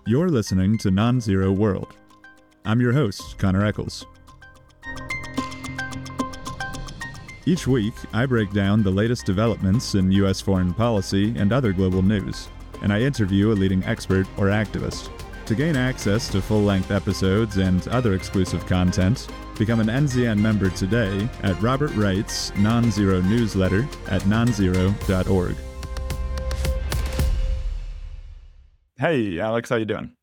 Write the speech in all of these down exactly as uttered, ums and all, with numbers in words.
You're listening to Non-Zero World. I'm your host, Connor Eccles. Each week, I break down the latest developments in U S foreign policy and other global news, and I interview a leading expert or activist. To gain access to full-length episodes and other exclusive content, become an N Z N member today at Robert Wright's Non-Zero newsletter at non zero dot org. Hey, Alex, how you doing?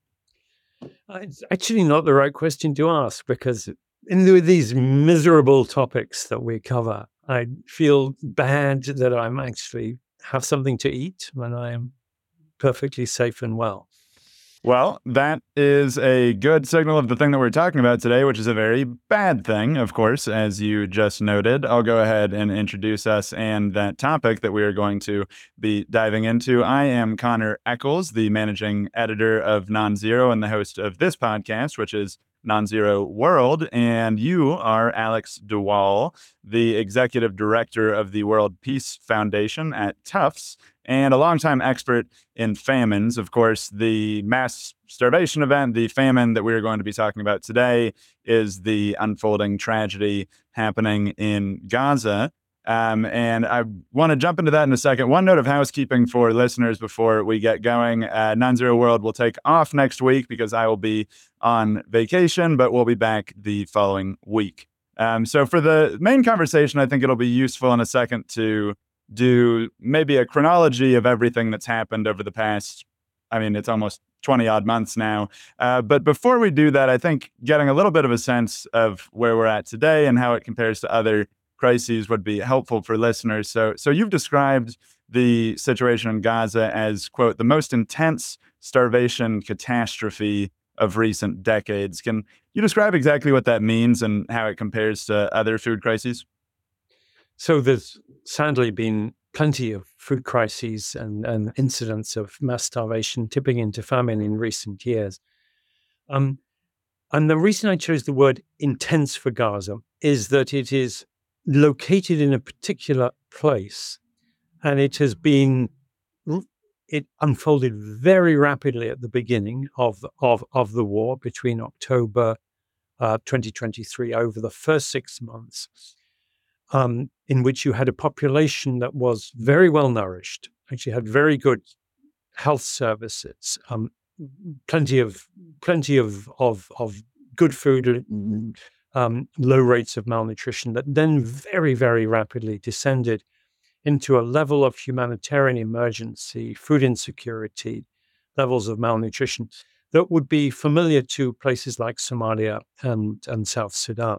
It's actually not the right question to ask, because in the, these miserable topics that we cover, I feel bad that I'm actually have something to eat when I am perfectly safe and well. Well, that is a good signal of the thing that we're talking about today, which is a very bad thing, of course, as you just noted. I'll go ahead and introduce us and that topic that we are going to be diving into. I am Connor Eccles, the managing editor of Non-Zero and the host of this podcast, which is Non-Zero World, and you are Alex DeWall, the executive director of the World Peace Foundation at Tufts, and a longtime expert in famines. Of course, the mass starvation event, the famine that we're going to be talking about today, is the unfolding tragedy happening in Gaza. Um, and I want to jump into that in a second. One note of housekeeping for listeners before we get going. Uh, Non-Zero World will take off next week because I will be on vacation, but we'll be back the following week. Um, so for the main conversation, I think it'll be useful in a second to do maybe a chronology of everything that's happened over the past, I mean, it's almost twenty odd months now. Uh, but before we do that, I think getting a little bit of a sense of where we're at today and how it compares to other crises would be helpful for listeners. So, so you've described the situation in Gaza as, quote, the most intense starvation catastrophe of recent decades. Can you describe exactly what that means and how it compares to other food crises? So there's sadly been plenty of food crises and, and incidents of mass starvation tipping into famine in recent years. Um, and the reason I chose the word intense for Gaza is that it is located in a particular place, and it has been, it unfolded very rapidly at the beginning of, of, of the war between October uh, twenty twenty-three, over the first six months. Um, in which you had a population that was very well nourished, actually had very good health services, um, plenty of plenty of of, of good food, um, low rates of malnutrition, that then very very rapidly descended into a level of humanitarian emergency, food insecurity, levels of malnutrition that would be familiar to places like Somalia and and South Sudan.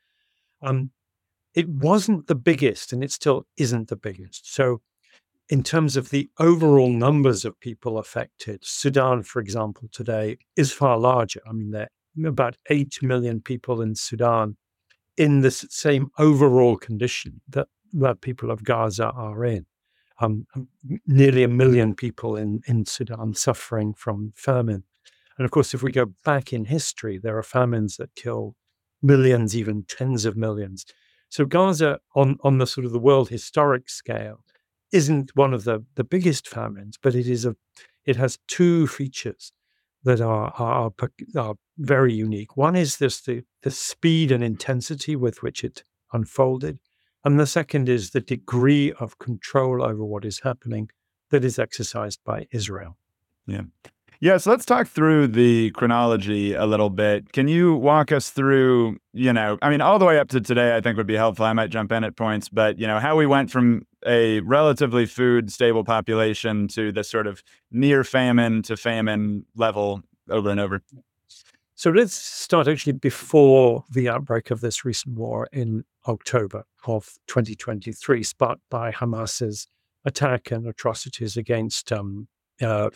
Um, It wasn't the biggest, and it still isn't the biggest. So in terms of the overall numbers of people affected, Sudan, for example, today is far larger. I mean, there are about eight million people in Sudan in the same overall condition that, that people of Gaza are in. Um, nearly a million people in, in Sudan suffering from famine. And of course, if we go back in history, there are famines that kill millions, even tens of millions. So Gaza, on, on the sort of the world historic scale, isn't one of the, the biggest famines, but it is a it has two features that are are, are very unique. One is this the the speed and intensity with which it unfolded, and the second is the degree of control over what is happening that is exercised by Israel. Yeah. Yeah, so let's talk through the chronology a little bit. Can you walk us through, you know, I mean, all the way up to today, I think would be helpful. I might jump in at points, but, you know, how we went from a relatively food stable population to this sort of near famine to famine level over and over. So let's start actually before the outbreak of this recent war in October of twenty twenty-three, sparked by Hamas's attack and atrocities against um, uh,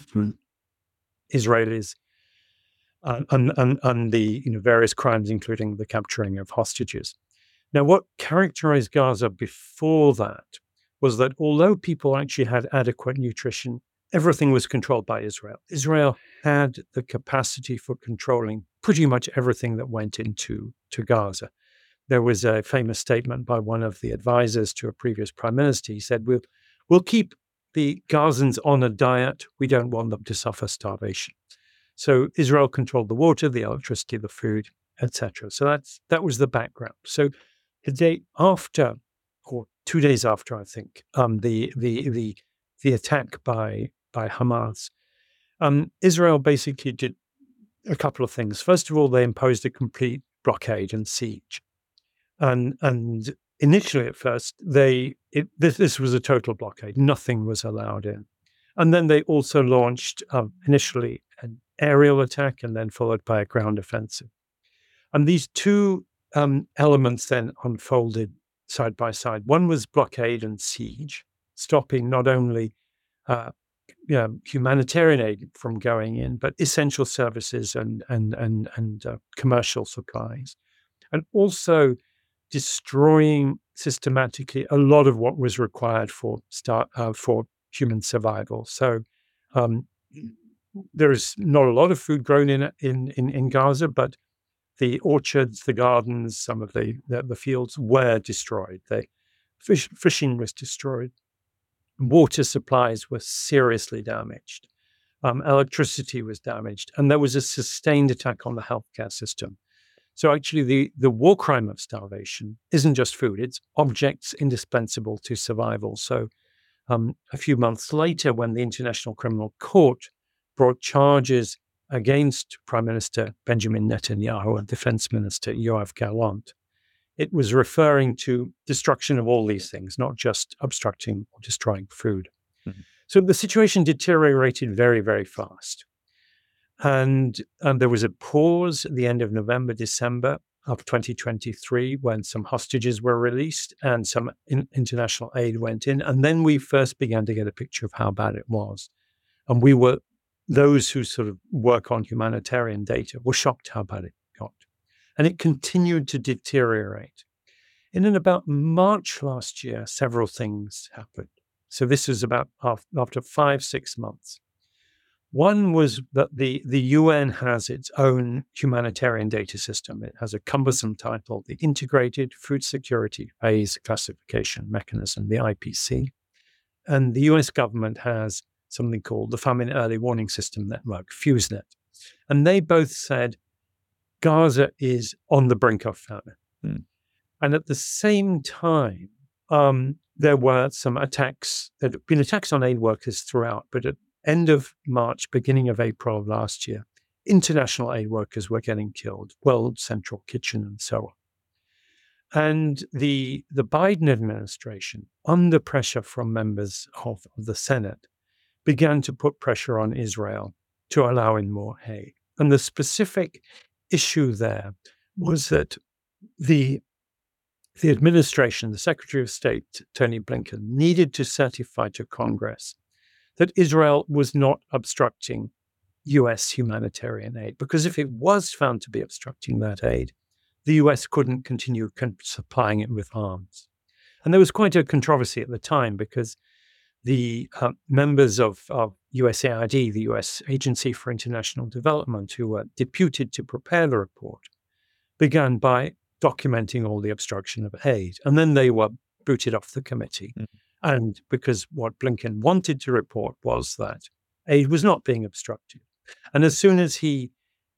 Israelis, uh, and, and, and the you know, various crimes, including the capturing of hostages. Now, what characterized Gaza before that was that although people actually had adequate nutrition, everything was controlled by Israel. Israel had the capacity for controlling pretty much everything that went into to Gaza. There was a famous statement by one of the advisors to a previous prime minister. He said, we'll, we'll keep the Gazans on a diet. We don't want them to suffer starvation. So Israel controlled the water, the electricity, the food, et cetera. So that's that was the background. So the day after, or two days after, I think, um, the the the the attack by by Hamas, um, Israel basically did a couple of things. First of all, they imposed a complete blockade and siege, and and initially at first they it, this this was a total blockade. Nothing was allowed in, and then they also launched um, initially an aerial attack and then followed by a ground offensive. And these two um, elements then unfolded side by side. One was blockade and siege, stopping not only uh, you know, humanitarian aid from going in, but essential services and and and and uh, commercial supplies, and also destroying systematically a lot of what was required for start uh, for human survival. So um, there is not a lot of food grown in in in, in Gaza, but the orchards, the gardens, some of the, the, the fields were destroyed. The fish, fishing was destroyed. Water supplies were seriously damaged. Um, electricity was damaged. And there was a sustained attack on the healthcare system. So actually, the, the war crime of starvation isn't just food, it's objects indispensable to survival. So um, a few months later, when the International Criminal Court brought charges against Prime Minister Benjamin Netanyahu and Defense Minister Yoav Gallant, it was referring to destruction of all these things, not just obstructing or destroying food. Mm-hmm. So the situation deteriorated very, very fast. And um, there was a pause at the end of November, December of twenty twenty-three when some hostages were released and some in- international aid went in. And then we first began to get a picture of how bad it was. And we were Those who sort of work on humanitarian data were shocked how bad it got. And it continued to deteriorate. And in about March last year, several things happened. So this was about after five, six months. One was that the, the U N has its own humanitarian data system. It has a cumbersome title, the Integrated Food Security Phase Classification Mechanism, the I P C. And the U S government has something called the Famine Early Warning System Network, FuseNet. And they both said Gaza is on the brink of famine. Hmm. And at the same time, um, there were some attacks, there had been attacks on aid workers throughout, but at end of March, beginning of April of last year, international aid workers were getting killed, World Central Kitchen and so on. And the, the Biden administration, under pressure from members of, of the Senate, began to put pressure on Israel to allow in more aid. And the specific issue there was that the, the administration, the Secretary of State, Tony Blinken, needed to certify to Congress that Israel was not obstructing U S humanitarian aid. Because if it was found to be obstructing that aid, the U S couldn't continue con- supplying it with arms. And there was quite a controversy at the time because the uh, members of, of U S A I D, the U S Agency for International Development, who were deputed to prepare the report, began by documenting all the obstruction of aid. And then they were booted off the committee. Mm-hmm. And because what Blinken wanted to report was that aid was not being obstructed. And as soon as he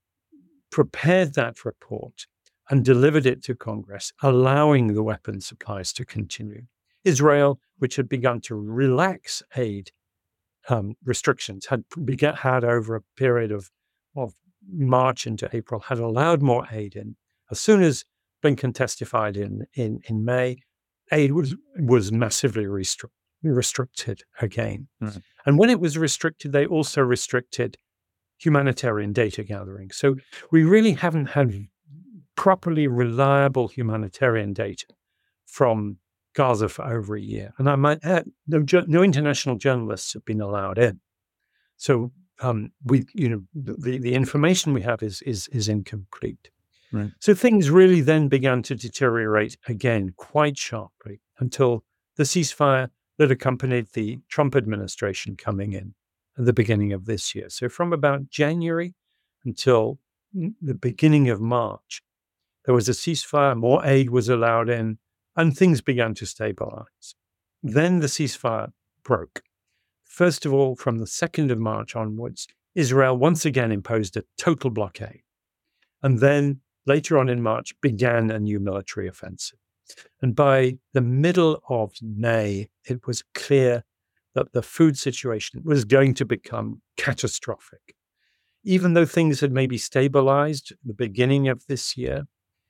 prepared that report and delivered it to Congress, allowing the weapon supplies to continue, Israel, which had begun to relax aid um, restrictions, had began, had over a period of, of March into April, had allowed more aid in. As soon as Blinken testified in, in, in May, aid was, was massively restric- restricted again. Mm-hmm. And when it was restricted, they also restricted humanitarian data gathering. So we really haven't had properly reliable humanitarian data from Gaza for over a year. And I might add, no, no international journalists have been allowed in. So um, we, you know, the, the information we have is is is incomplete. Right. So things really then began to deteriorate again quite sharply until the ceasefire that accompanied the Trump administration coming in at the beginning of this year. So from about January until the beginning of March, there was a ceasefire, more aid was allowed in, and things began to stabilize. Then the ceasefire broke. First of all, from the second of March onwards, Israel once again imposed a total blockade. And then later on in March began a new military offensive. And by the middle of May, it was clear that the food situation was going to become catastrophic. Even though things had maybe stabilized at the beginning of this year,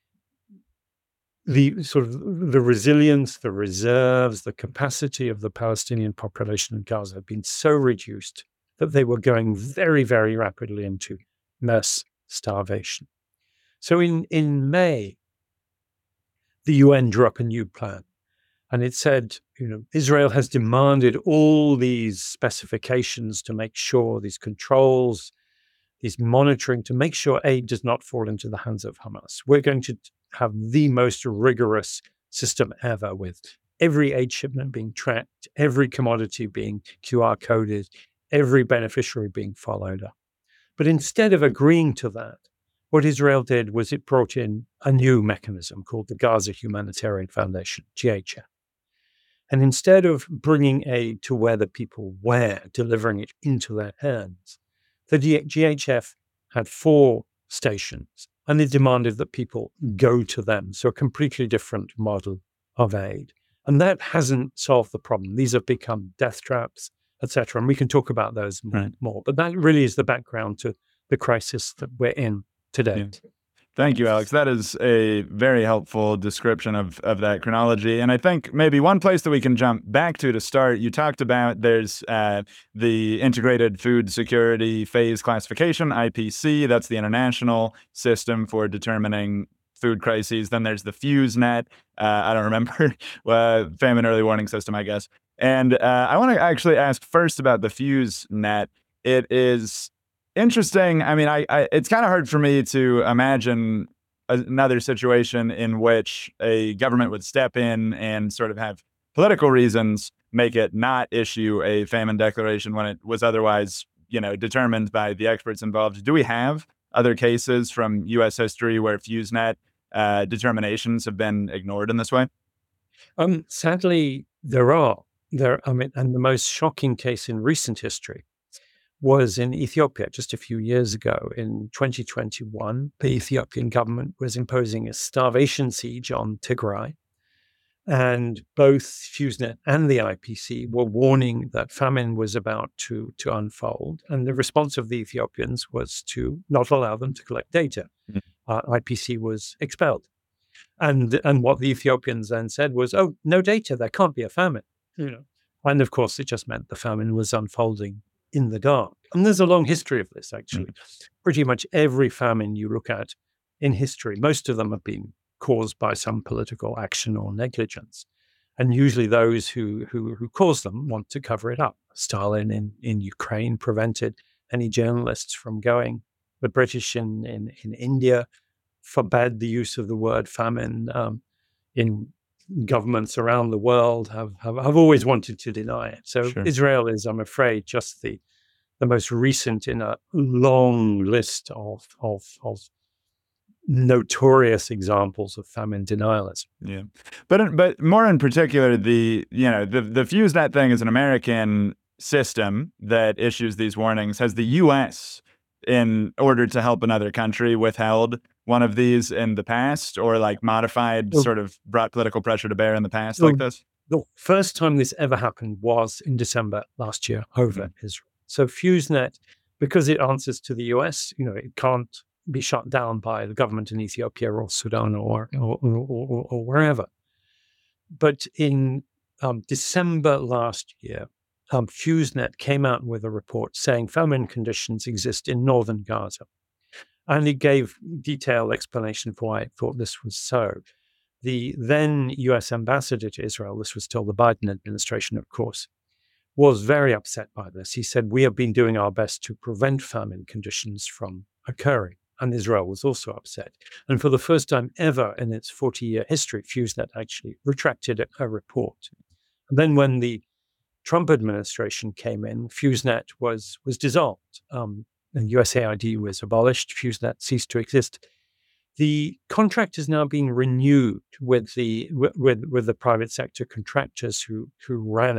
the sort of the resilience, the reserves, the capacity of the Palestinian population in Gaza had been so reduced that they were going very, very rapidly into mass starvation. So in, in May, the U N drew up a new plan. And it said, you know, Israel has demanded all these specifications to make sure, these controls, these monitoring, to make sure aid does not fall into the hands of Hamas. We're going to have the most rigorous system ever, with every aid shipment being tracked, every commodity being Q R coded, every beneficiary being followed up. But instead of agreeing to that, what Israel did was it brought in a new mechanism called the Gaza Humanitarian Foundation, G H F. And instead of bringing aid to where the people were, delivering it into their hands, the G H F had four stations, and it demanded that people go to them. So a completely different model of aid. And that hasn't solved the problem. These have become death traps, et cetera. And we can talk about those more, Right. more. But that really is the background to the crisis that we're in today. Yeah. Thank you, Alex. That is a very helpful description of, of that chronology. And I think maybe one place that we can jump back to to start, you talked about there's uh, the Integrated Food Security Phase Classification, I P C. That's the international system for determining food crises. Then there's the FuseNet. Uh, I don't remember, uh, Famine Early Warning System, I guess. And uh, I want to actually ask first about the FuseNet. It is interesting. I mean, I, I it's kind of hard for me to imagine another situation in which a government would step in and sort of have political reasons make it not issue a famine declaration when it was otherwise, you know, determined by the experts involved. Do we have other cases from U S history where FuseNet uh, determinations have been ignored in this way? Um, sadly, there are. There, I mean, and the most shocking case in recent history was in Ethiopia just a few years ago. In twenty twenty-one, the Ethiopian government was imposing a starvation siege on Tigray. And both FuseNet and the I P C were warning that famine was about to, to unfold. And the response of the Ethiopians was to not allow them to collect data. Mm. Uh, I P C was expelled. And, and what the Ethiopians then said was, oh, no data, there can't be a famine. You know? And of course, it just meant the famine was unfolding in the dark. And there's a long history of this, actually. Mm. Pretty much every famine you look at in history, most of them have been caused by some political action or negligence. And usually those who, who, who caused them want to cover it up. Stalin in, in Ukraine prevented any journalists from going. The British in, in, in India forbade the use of the word famine. Um, in governments around the world have, have, have always wanted to deny it. So sure. Israel is, I'm afraid, just the the most recent in a long list of of, of notorious examples of famine denialism. Yeah, but but more in particular, the you know the the FuseNet thing is an American system that issues these warnings. Has the U S, in order to help another country, withheld one of these in the past, or like modified, well, sort of brought political pressure to bear in the past well, like this? The first time this ever happened was in December last year over mm-hmm. Israel. So FuseNet, because it answers to the U S, you know, it can't be shut down by the government in Ethiopia or Sudan or or, or, or, or wherever. But in um, December last year, um, FuseNet came out with a report saying famine conditions exist in northern Gaza. And it gave detailed explanation for why it thought this was so. The then U S ambassador to Israel, this was still the Biden administration, of course, was very upset by this. He said, we have been doing our best to prevent famine conditions from occurring. And Israel was also upset. And for the first time ever in its forty-year history, FuseNet actually retracted a, a report. And then when the Trump administration came in, FuseNet was, was dissolved. Um, and U S A I D was abolished. FuseNet ceased to exist. The contract is now being renewed with the with with the private sector contractors who who ran it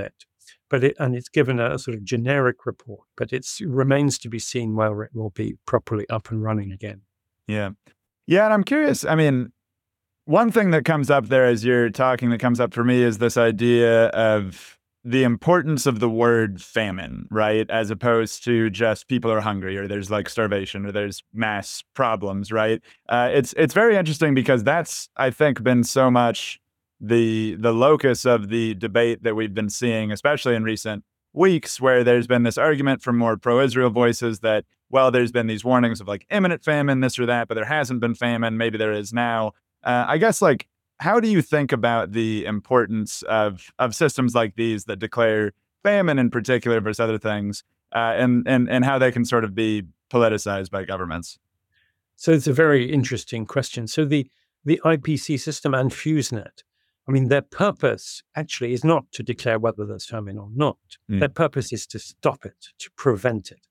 but it and it's given a, a sort of generic report, but it's, it remains to be seen whether it will be properly up and running again. Yeah. Yeah, and I'm curious, I mean, one thing that comes up there as you're talking that comes up for me is this idea of the importance of the word famine, right? As opposed to just people are hungry or there's like starvation or there's mass problems, right? Uh, it's it's very interesting because that's, I think, been so much the the locus of the debate that we've been seeing, especially in recent weeks, where there's been this argument from more pro-Israel voices that, well, there's been these warnings of like imminent famine, this or that, but there hasn't been famine. Maybe there is now. Uh, I guess, like, how do you think about the importance of of systems like these that declare famine in particular versus other things, uh, and and and how they can sort of be politicized by governments? So it's a very interesting question. So the the I P C system and FuseNet, I mean, their purpose actually is not to declare whether there's famine or not. Mm. Their purpose is to stop it, to prevent it.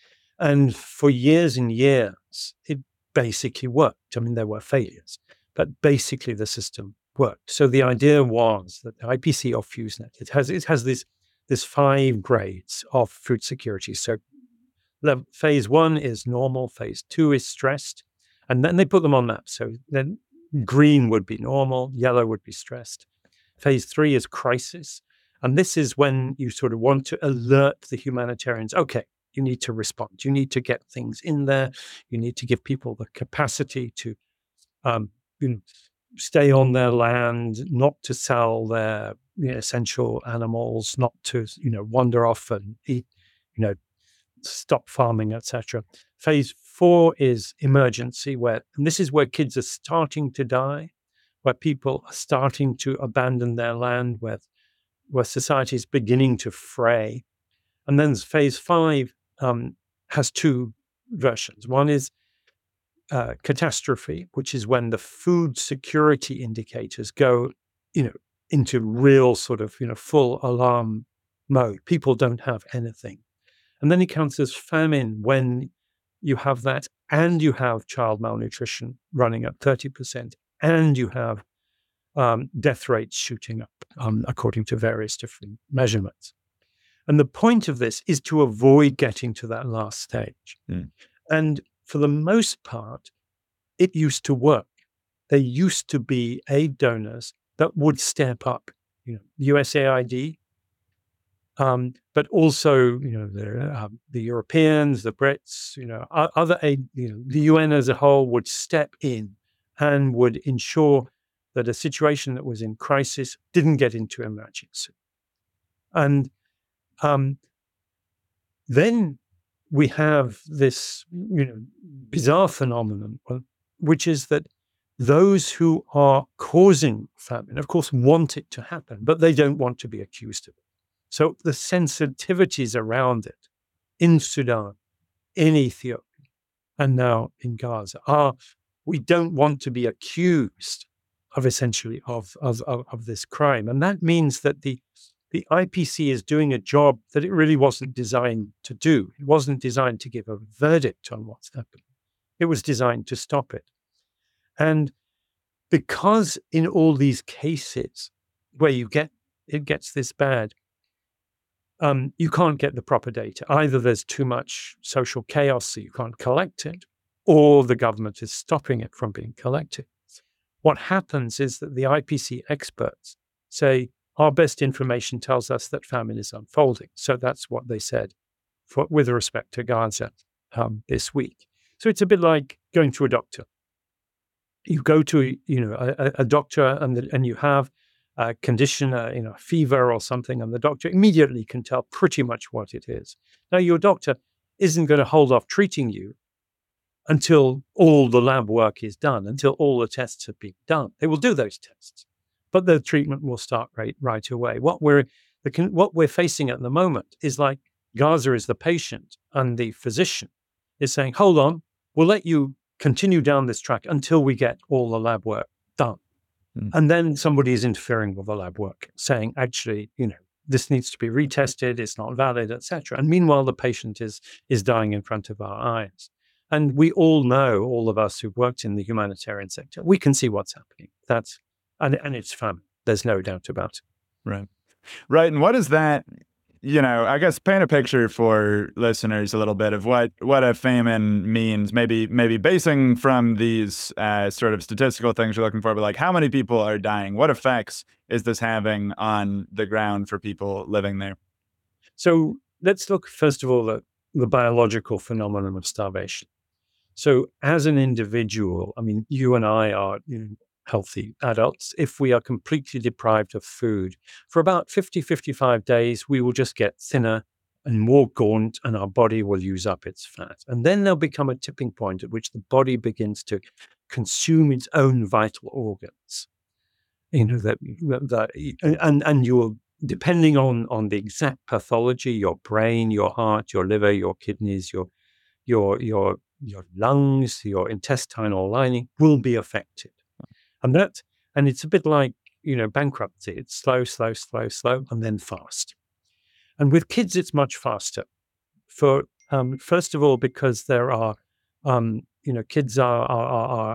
And for years and years, it basically worked. I mean, there were failures, but basically the system worked. So the idea was that the I P C or FuseNet, it has it has this this five grades of food security. So the phase one is normal, phase two is stressed, and then they put them on maps. So then green would be normal, yellow would be stressed. Phase three is crisis, and this is when you sort of want to alert the humanitarians. Okay, you need to respond. You need to get things in there. You need to give people the capacity to um, you know, stay on their land, not to sell their you know, essential animals, not to you know wander off and eat, you know, stop farming, et cetera. Phase four is emergency, where and this is where kids are starting to die, where people are starting to abandon their land, where where society is beginning to fray. And then phase five um, has two versions. One is uh, catastrophe, which is when the food security indicators go, you know, into real sort of, you know, full alarm mode. People don't have anything. And then it counts as famine when you have that and you have child malnutrition running at thirty percent and you have um, death rates shooting up um, according to various different measurements. And the point of this is to avoid getting to that last stage. Mm. And for the most part, it used to work. There used to be aid donors that would step up, you know, U S A I D, um, but also, you know, the, uh, the Europeans, the Brits, you know, other aid, you know, the U N as a whole would step in and would ensure that a situation that was in crisis didn't get into emergency. And um, then we have this, you know, bizarre phenomenon, which is that those who are causing famine, of course, want it to happen, but they don't want to be accused of it. So the sensitivities around it in Sudan, in Ethiopia, and now in Gaza are, we don't want to be accused of essentially of, of, of, of this crime. And that means that the The I P C is doing a job that it really wasn't designed to do. It wasn't designed to give a verdict on what's happening. It was designed to stop it. And because in all these cases where you get, it gets this bad, um, you can't get the proper data. Either there's too much social chaos, so you can't collect it, or the government is stopping it from being collected. What happens is that the I P C experts say, our best information tells us that famine is unfolding. So that's what they said for, with respect to Gaza um, this week. So it's a bit like going to a doctor. You go to you know a, a doctor and the, and you have a condition, a, you know, fever or something, and the doctor immediately can tell pretty much what it is. Now your doctor isn't going to hold off treating you until all the lab work is done, until all the tests have been done. They will do those tests, but the treatment will start right, right away. What we're the, what we're facing at the moment is like Gaza is the patient and the physician is saying, hold on, we'll let you continue down this track until we get all the lab work done. Mm. And then somebody is interfering with the lab work, saying, actually, you know, this needs to be retested, it's not valid, et cetera. And meanwhile, the patient is is dying in front of our eyes. And we all know, all of us who've worked in the humanitarian sector, we can see what's happening. That's And, and it's famine. There's no doubt about it. Right. Right. And what is that? You know, I guess paint a picture for listeners a little bit of what what a famine means. Maybe maybe basing from these uh, sort of statistical things you're looking for, but like how many people are dying? What effects is this having on the ground for people living there? So let's look, first of all, at the biological phenomenon of starvation. So, as an individual, I mean, you and I are, you know, healthy adults. If we are completely deprived of food for about fifty, fifty-five days, we will just get thinner and more gaunt, and our body will use up its fat. And then there'll become a tipping point at which the body begins to consume its own vital organs. You know, that, that and, and you will, depending on, on the exact pathology, your brain, your heart, your liver, your kidneys, your your your your lungs, your intestinal lining will be affected. And that and it's a bit like, you know, bankruptcy. It's slow, slow, slow, slow, and then fast. And with kids, it's much faster. For um, first of all, because there are, um, you know, kids are are, are, are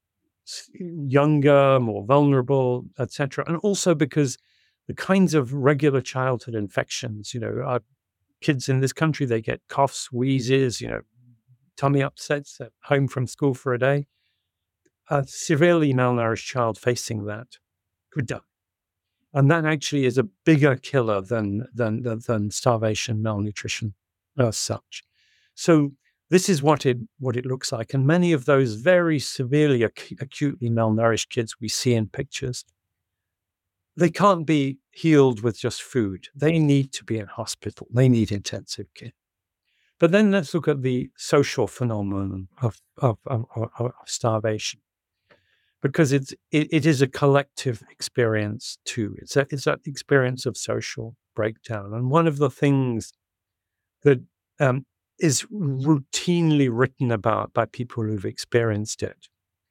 younger, more vulnerable, et cetera, and also because the kinds of regular childhood infections, you know, our kids in this country, they get coughs, wheezes, you know, tummy upsets at home from school for a day. A severely malnourished child facing that could die. And that actually is a bigger killer than than than, than starvation, malnutrition as such. So this is what it what it looks like. And many of those very severely ac- acutely malnourished kids we see in pictures, they can't be healed with just food. They need to be in hospital. They need intensive care. But then let's look at the social phenomenon of, of, of, of starvation, because it's, it, it is a collective experience too. It's, a, it's that experience of social breakdown. And one of the things that um, is routinely written about by people who've experienced it,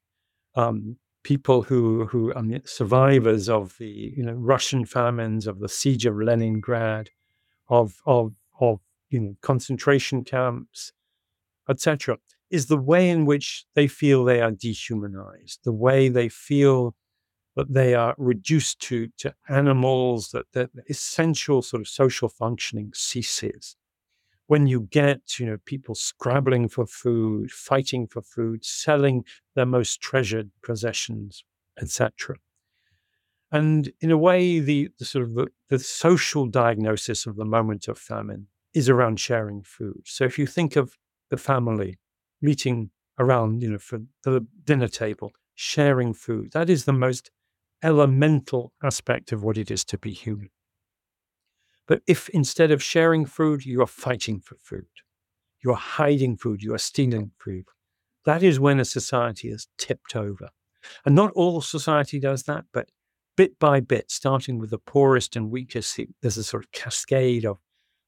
um, people who, who I mean, survivors of the, you know, Russian famines, of the siege of Leningrad, of, of, of you know, concentration camps, et cetera, is the way in which they feel they are dehumanized, the way they feel that they are reduced to, to animals, that the essential sort of social functioning ceases. When you get, you know, people scrabbling for food, fighting for food, selling their most treasured possessions, et cetera. And in a way, the, the sort of the, the social diagnosis of the moment of famine is around sharing food. So if you think of the family meeting around, you know, for the dinner table, sharing food, that is the most elemental aspect of what it is to be human. But if instead of sharing food, you are fighting for food, you are hiding food, you are stealing food, that is when a society is tipped over. And not all society does that, but bit by bit, starting with the poorest and weakest, there's a sort of cascade of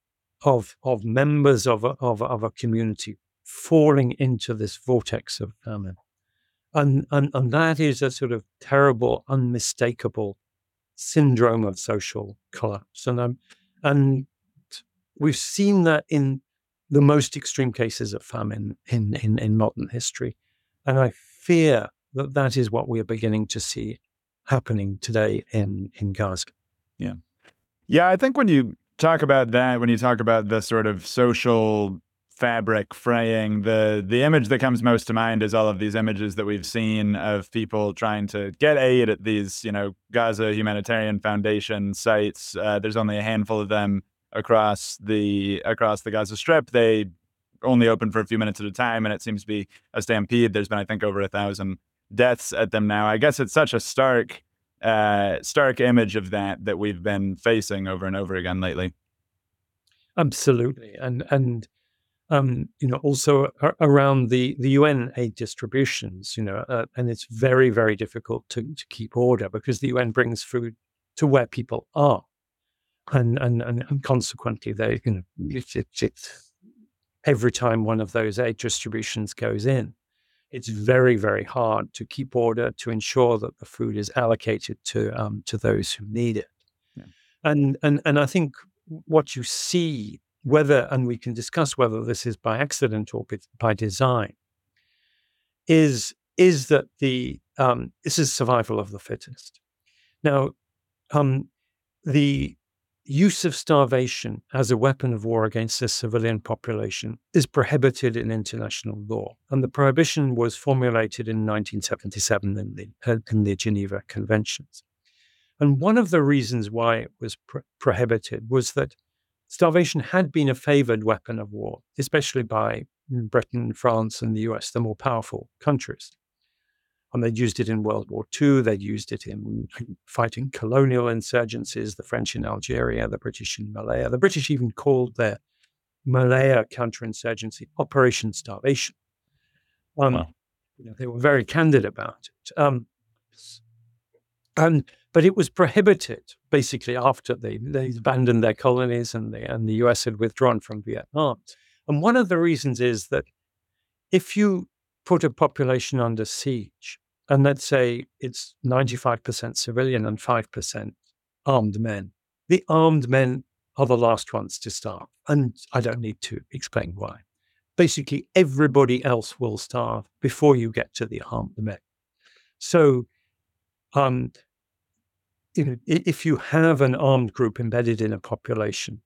of of members of a, of, a- of a community falling into this vortex of famine. And, and and that is a sort of terrible, unmistakable syndrome of social collapse. And um, and we've seen that in the most extreme cases of famine in, in, in modern history. And I fear that that is what we are beginning to see happening today in, in Gaza. Yeah. Yeah, I think when you talk about that, when you talk about the sort of social fabric fraying, the the image that comes most to mind is all of these images that we've seen of people trying to get aid at these, you know, Gaza Humanitarian Foundation sites. Uh, there's only a handful of them across the across the Gaza Strip. They only open for a few minutes at a time, and it seems to be a stampede. There's been, I think, over a thousand deaths at them now. I guess it's such a stark uh, stark image of that that we've been facing over and over again lately. Absolutely. And, and um, you know, also a- around the, the U N aid distributions, you know, uh, and it's very, very difficult to, to keep order because the U N brings food to where people are. And, and, and, and consequently, they, you know, it's, it's, it's every time one of those aid distributions goes in, it's very, very hard to keep order to ensure that the food is allocated to um, to those who need it. Yeah. And and and I think what you see, whether and we can discuss whether this is by accident or by by design, is is that the um, this is survival of the fittest. Now, um, the use of starvation as a weapon of war against the civilian population is prohibited in international law. And the prohibition was formulated in nineteen seventy-seven in the, in the Geneva Conventions. And one of the reasons why it was pro- prohibited was that starvation had been a favored weapon of war, especially by Britain, France, and the U S, the more powerful countries. And they'd used it in World War Two. They'd used it in fighting colonial insurgencies, the French in Algeria, the British in Malaya. The British even called their Malaya counterinsurgency Operation Starvation. Um, wow. you know, they were very candid about it. Um, and but it was prohibited basically after they, they abandoned their colonies and, they, and the U S had withdrawn from Vietnam. And one of the reasons is that if you put a population under siege, and let's say it's ninety-five percent civilian and five percent armed men, the armed men are the last ones to starve. And I don't need to explain why. Basically, everybody else will starve before you get to the armed men. So, um, you know, if you have an armed group embedded in a population,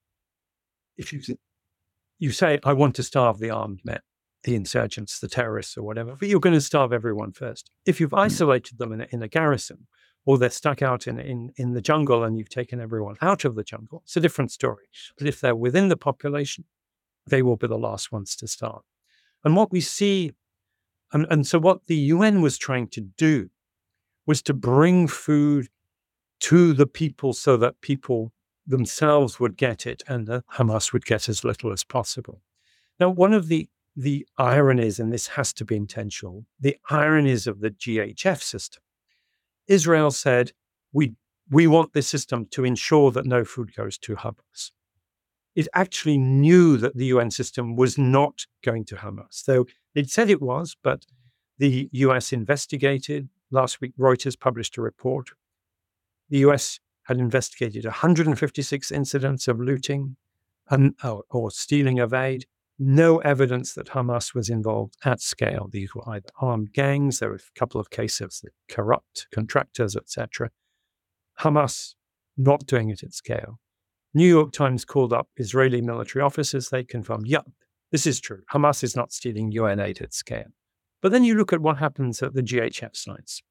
if you you say, I want to starve the armed men, the insurgents, the terrorists or whatever, but you're going to starve everyone first. If you've isolated them in a, in a garrison, or they're stuck out in, in, in the jungle and you've taken everyone out of the jungle, it's a different story. But if they're within the population, they will be the last ones to starve. And what we see, and, and so what the U N was trying to do was to bring food to the people so that people themselves would get it and the Hamas would get as little as possible. Now, one of the The ironies, and this has to be intentional, the ironies of the G H F system. Israel said, we, we want this system to ensure that no food goes to Hamas. It actually knew that the U N system was not going to Hamas. So it said it was, but the U S investigated. Last week, Reuters published a report. The U S had investigated one hundred fifty-six incidents of looting and, or, or stealing of aid. No evidence that Hamas was involved at scale. These were either armed gangs, there were a couple of cases of corrupt contractors, et cetera. Hamas not doing it at scale. New York Times called up Israeli military officers. They confirmed, yeah, this is true. Hamas is not stealing U N aid at scale. But then you look at what happens at the G H F sites.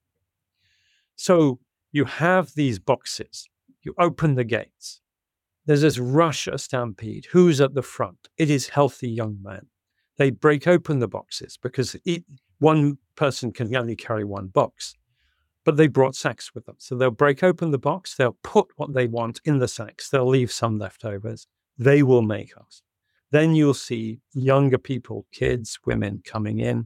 So you have these boxes. You open the gates. There's this rush, a stampede. Who's at the front? It is healthy young men. They break open the boxes because it, one person can only carry one box, but they brought sacks with them. So they'll break open the box. They'll put what they want in the sacks. They'll leave some leftovers. They will make us. Then you'll see younger people, kids, women coming in,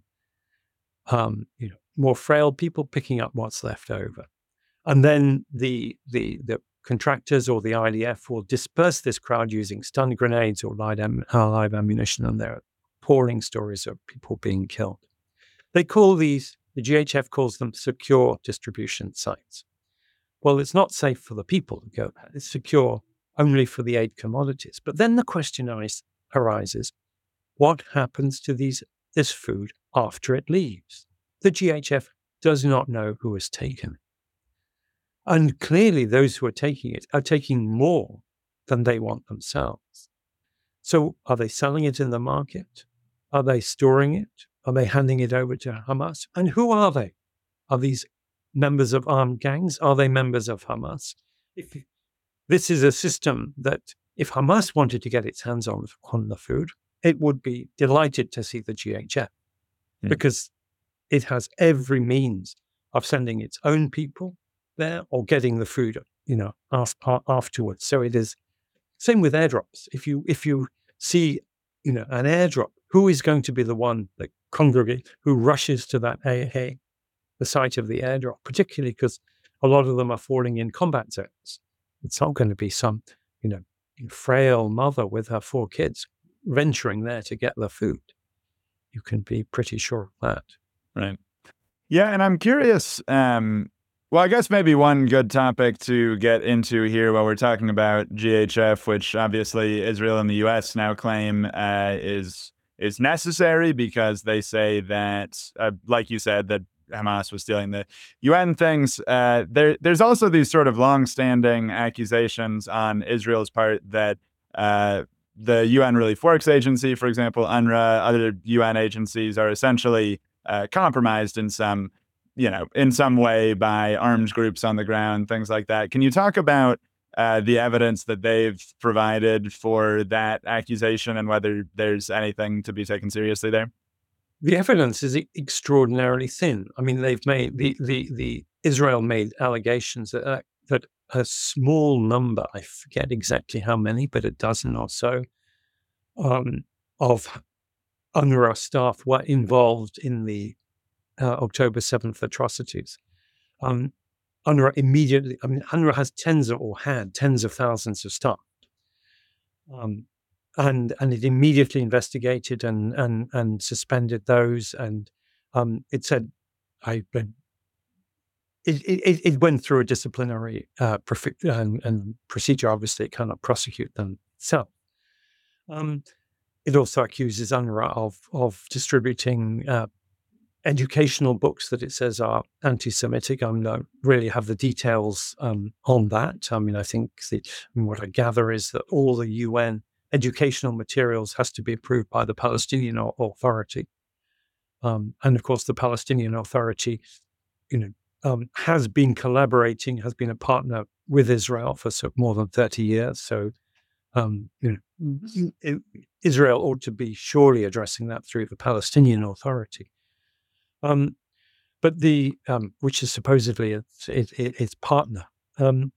um, you know, more frail people picking up what's left over. And then the, the, the, contractors or the I D F will disperse this crowd using stun grenades or live, am- uh, live ammunition, and there are appalling stories of people being killed. They call these, the G H F calls them secure distribution sites. Well, it's not safe for the people to go there. It's secure only for the aid commodities. But then the question arises, what happens to these this food after it leaves? The G H F does not know who has taken it. And clearly those who are taking it are taking more than they want themselves. So are they selling it in the market? Are they storing it? Are they handing it over to Hamas? And who are they? Are these members of armed gangs? Are they members of Hamas? If this is a system that if Hamas wanted to get its hands on, on the food, it would be delighted to see the G H F mm. because it has every means of sending its own people there or getting the food, you know, after, afterwards. So it is same with airdrops. If you if you see, you know, an airdrop, who is going to be the one that congregates, who rushes to that A A, the site of the airdrop, particularly because a lot of them are falling in combat zones. It's not going to be some, you know, frail mother with her four kids venturing there to get the food. You can be pretty sure of that. Right. Yeah, and I'm curious, um, well, I guess maybe one good topic to get into here while we're talking about G H F, which obviously Israel and the U S now claim uh, is is necessary because they say that, uh, like you said, that Hamas was stealing the U N things. Uh, there, there's also these sort of long-standing accusations on Israel's part that uh, the U N Relief Works Agency, for example, UNRWA, other U N agencies are essentially uh, compromised in some, you know, in some way by armed groups on the ground, things like that. Can you talk about uh, the evidence that they've provided for that accusation and whether there's anything to be taken seriously there? The evidence is e- extraordinarily thin. I mean, they've made the the the Israel made allegations that uh, that a small number, I forget exactly how many, but a dozen or so, um, of UNRWA staff were involved in the uh, October seventh atrocities. Um, UNRWA immediately, I mean, UNRWA has tens of, or had tens of thousands of staff. Um, and and it immediately investigated and and and suspended those. And um, it said, I it, it, it went through a disciplinary uh, profi- and, and procedure. Obviously, it cannot prosecute them itself. Um, it also accuses UNRWA of of distributing uh, educational books that it says are anti-Semitic. I don't really have the details um, on that. I mean, I think the, I mean, what I gather is that all the U N educational materials has to be approved by the Palestinian Authority. Um, and of course, the Palestinian Authority, you know, um, has been collaborating, has been a partner with Israel for so more than thirty years. So, um, you know, it, Israel ought to be surely addressing that through the Palestinian Authority. Um, but the um, which is supposedly its, its, its partner. Um,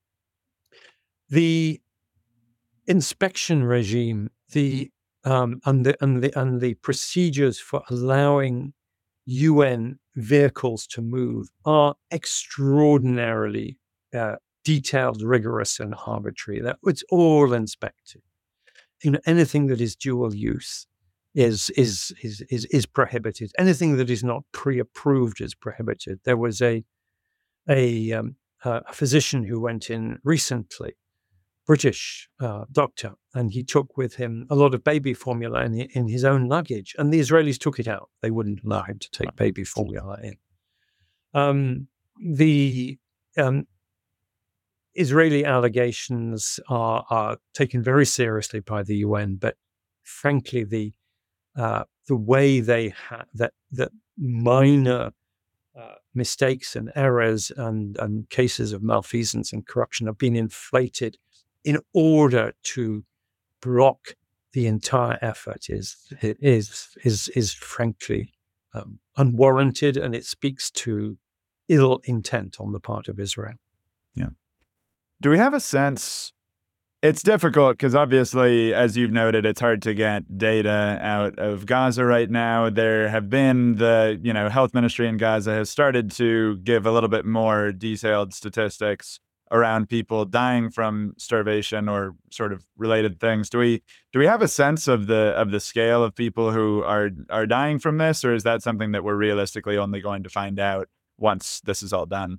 the inspection regime, the um, and the and the and the procedures for allowing U N vehicles to move are extraordinarily uh, detailed, rigorous, and arbitrary. That it's all inspected. You know, anything that is dual use is is is is is prohibited. Anything that is not pre-approved is prohibited. There was a a, um, a physician who went in recently, British uh, doctor, and he took with him a lot of baby formula in, in his own luggage, and the Israelis took it out. They wouldn't allow him to take baby formula in. Um, the um, Israeli allegations are, are taken very seriously by the U N, but frankly, the uh, the way they ha- that that minor uh, mistakes and errors and and cases of malfeasance and corruption have been inflated in order to block the entire effort is is is is frankly um, unwarranted, and it speaks to ill intent on the part of Israel. Yeah. Do we have a sense? It's difficult because obviously, as you've noted, it's hard to get data out of Gaza right now. There have been the, you know, health ministry in Gaza has started to give a little bit more detailed statistics around people dying from starvation or sort of related things. Do we do we have a sense of the of the scale of people who are are dying from this, or is that something that we're realistically only going to find out once this is all done?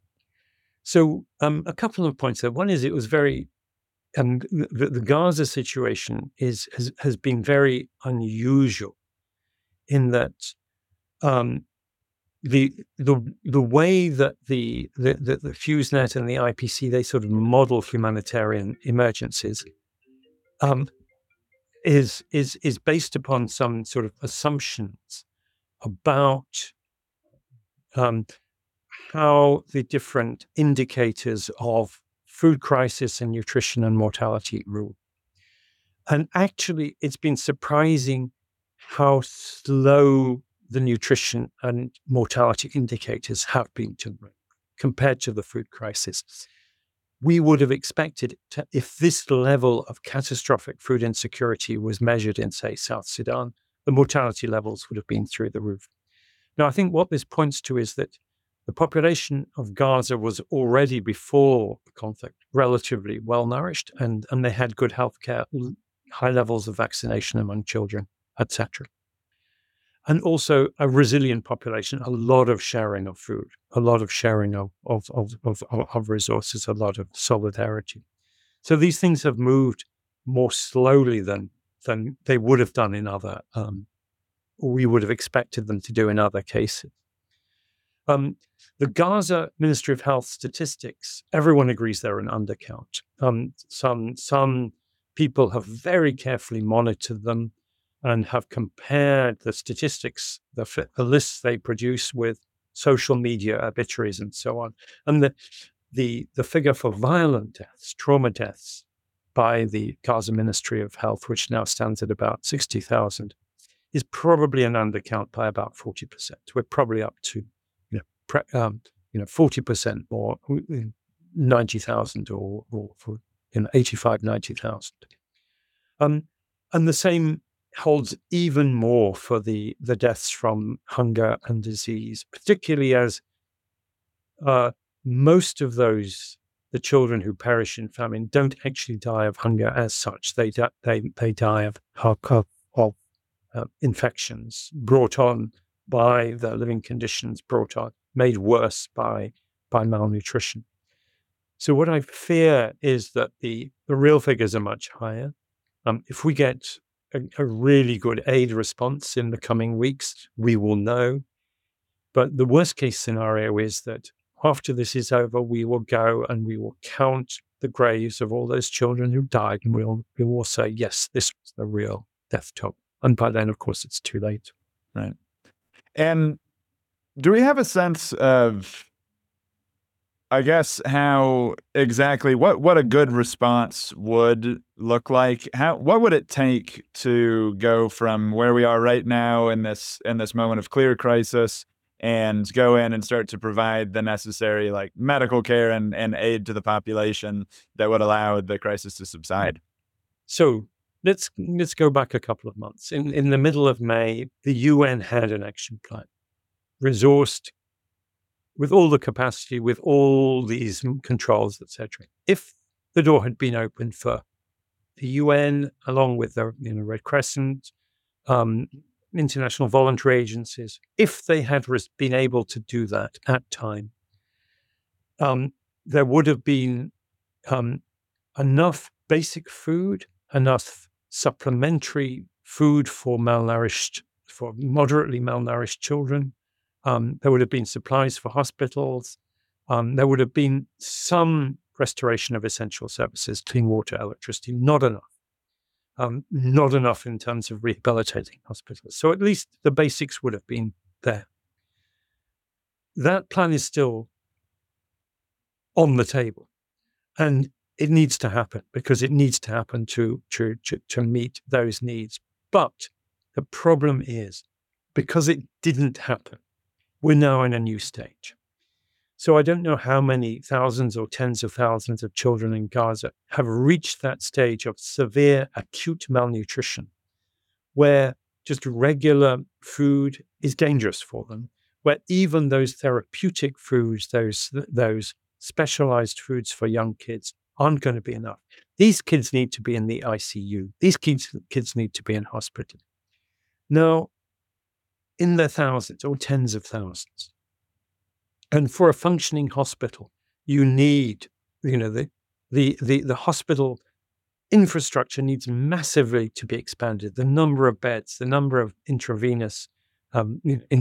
So, um, a couple of points there. One is it was very And the, the Gaza situation is has, has been very unusual in that um, the the the way that the the, the the FuseNet and the I P C they sort of model humanitarian emergencies um, is is is based upon some sort of assumptions about um, how the different indicators of food crisis and nutrition and mortality rule. And actually, it's been surprising how slow the nutrition and mortality indicators have been to, compared to the food crisis. We would have expected to, if this level of catastrophic food insecurity was measured in, say, South Sudan, the mortality levels would have been through the roof. Now, I think what this points to is that the population of Gaza was already before the conflict relatively well nourished, and, and they had good health care, high levels of vaccination among children, et cetera. And also a resilient population, a lot of sharing of food, a lot of sharing of, of, of, of, of resources, a lot of solidarity. So these things have moved more slowly than, than they would have done in other, um, or we would have expected them to do in other cases. Um, the Gaza Ministry of Health statistics, everyone agrees they're an undercount. Um, some, some people have very carefully monitored them and have compared the statistics, the, the lists they produce with social media obituaries and so on. And the, the, the figure for violent deaths, trauma deaths by the Gaza Ministry of Health, which now stands at about sixty thousand, is probably an undercount by about forty percent. We're probably up to, you know, pre, um, you know, forty percent more, ninety thousand or, or for, you know, eighty-five, ninety thousand. Um, and the same holds even more for the, the deaths from hunger and disease, particularly as uh, most of those, the children who perish in famine, don't actually die of hunger as such. They di- they they die of of, of uh, infections brought on by the living conditions, brought on, made worse by by malnutrition. So what I fear is that the the real figures are much higher. Um, if we get a, a really good aid response in the coming weeks, we will know. But the worst case scenario is that after this is over, we will go and we will count the graves of all those children who died, and we'll, we will say, yes, this was the real death toll. And by then, of course, it's too late. Right. And do we have a sense of, I guess, how exactly what, what a good response would look like? How what would it take to go from where we are right now in this in this moment of clear crisis and go in and start to provide the necessary like medical care and, and aid to the population that would allow the crisis to subside? So let's let's go back a couple of months. In in the middle of May, the U N had an action plan, resourced with all the capacity, with all these controls, et cetera. If the door had been opened for the U N, along with the you know, Red Crescent, um, international voluntary agencies, if they had res- been able to do that at time, um, there would have been um, enough basic food, enough supplementary food for malnourished, for moderately malnourished children. Um, there would have been supplies for hospitals. Um, there would have been some restoration of essential services, clean water, electricity, not enough. Um, not enough in terms of rehabilitating hospitals. So at least the basics would have been there. That plan is still on the table. And it needs to happen because it needs to happen to, to, to, to meet those needs. But the problem is, because it didn't happen, we're now in a new stage. So I don't know how many thousands or tens of thousands of children in Gaza have reached that stage of severe acute malnutrition, where just regular food is dangerous for them, where even those therapeutic foods, those, those specialized foods for young kids aren't going to be enough. These kids need to be in the I C U. These kids, kids need to be in hospital. Now, in the thousands or tens of thousands. And for a functioning hospital, you need, you know, the the the, the hospital infrastructure needs massively to be expanded. The number of beds, the number of intravenous um, in,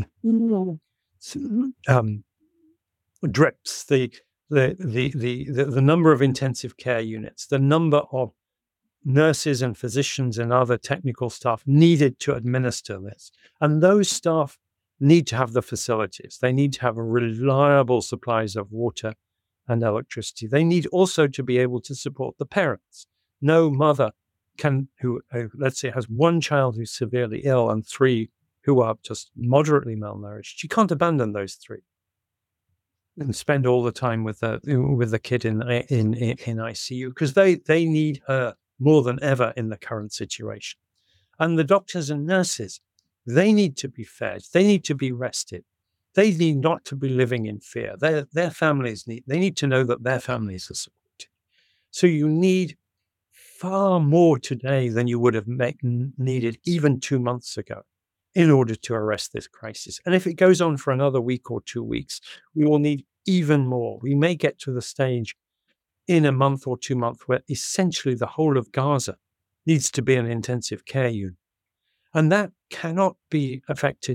um, drips, the the, the the the the number of intensive care units, the number of nurses and physicians and other technical staff needed to administer this. And those staff need to have the facilities. They need to have reliable supplies of water and electricity. They need also to be able to support the parents. No mother can, who uh, let's say has one child who's severely ill and three who are just moderately malnourished. She can't abandon those three and spend all the time with the with the kid in in in I C U because they they need her more than ever in the current situation. And the doctors and nurses, they need to be fed. They need to be rested. They need not to be living in fear. Their their families need they need to know that their families are supported. So you need far more today than you would have make, needed even two months ago in order to arrest this crisis. And if it goes on for another week or two weeks, we will need even more. We may get to the stage in a month or two months where essentially the whole of Gaza needs to be an intensive care unit. And that cannot be affected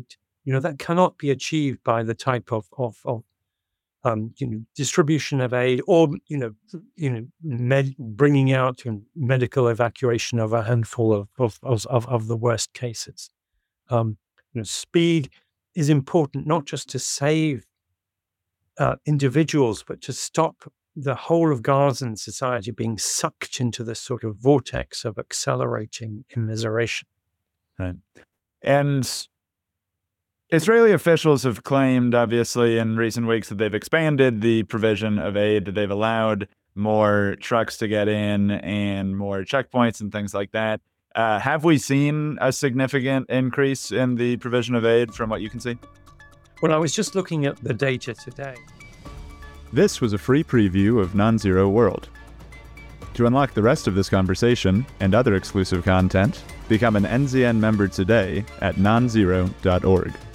You know, that cannot be achieved by the type of of, of um, you know, distribution of aid, or you know, you know, med- bringing out you know, medical evacuation of a handful of of of, of the worst cases. Um, you know, speed is important not just to save uh, individuals, but to stop the whole of Gazan society being sucked into this sort of vortex of accelerating immiseration. Right. And Israeli officials have claimed, obviously, in recent weeks that they've expanded the provision of aid, that they've allowed more trucks to get in and more checkpoints and things like that. Uh, have we seen a significant increase in the provision of aid from what you can see? Well, I was just looking at the data today. This was a free preview of Non-Zero World. To unlock the rest of this conversation and other exclusive content, become an N Z N member today at non zero dot org.